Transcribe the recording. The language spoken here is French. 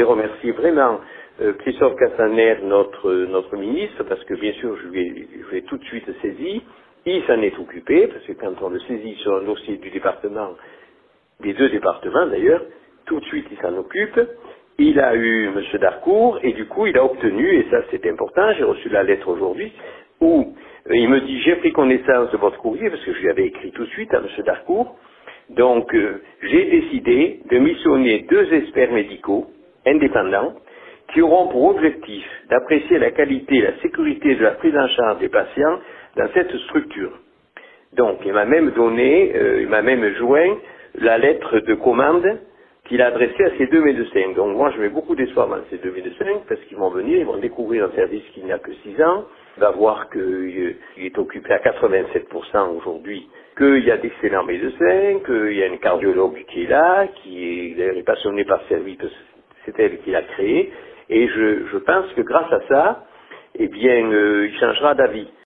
voudrais remercier vraiment Christophe Castaner, notre ministre, parce que bien sûr, je lui ai tout de suite saisi. Il s'en est occupé, parce que quand on le saisit sur un dossier du département, des deux départements d'ailleurs, tout de suite il s'en occupe. Il a eu M. Darcourt, et du coup il a obtenu, et ça c'est important, j'ai reçu la lettre aujourd'hui, où il me dit j'ai pris connaissance de votre courrier, parce que je lui avais écrit tout de suite à M. Darcourt. Donc j'ai décidé de missionner 2 experts médicaux indépendants qui auront pour objectif d'apprécier la qualité et la sécurité de la prise en charge des patients dans cette structure. Donc, il m'a même il m'a même joint la lettre de commande qu'il a adressée à ces 2 médecins. Donc, moi, je mets beaucoup d'espoir dans ces 2 médecins parce qu'ils vont venir, ils vont découvrir un service qui n'a que 6 ans, il va voir qu'il est occupé à 87% aujourd'hui, qu'il y a d'excellents médecins, qu'il y a une cardiologue qui est là, qui est passionné par ce service, c'est elle qui l'a créé, et je pense que grâce à ça, eh bien, il changera d'avis.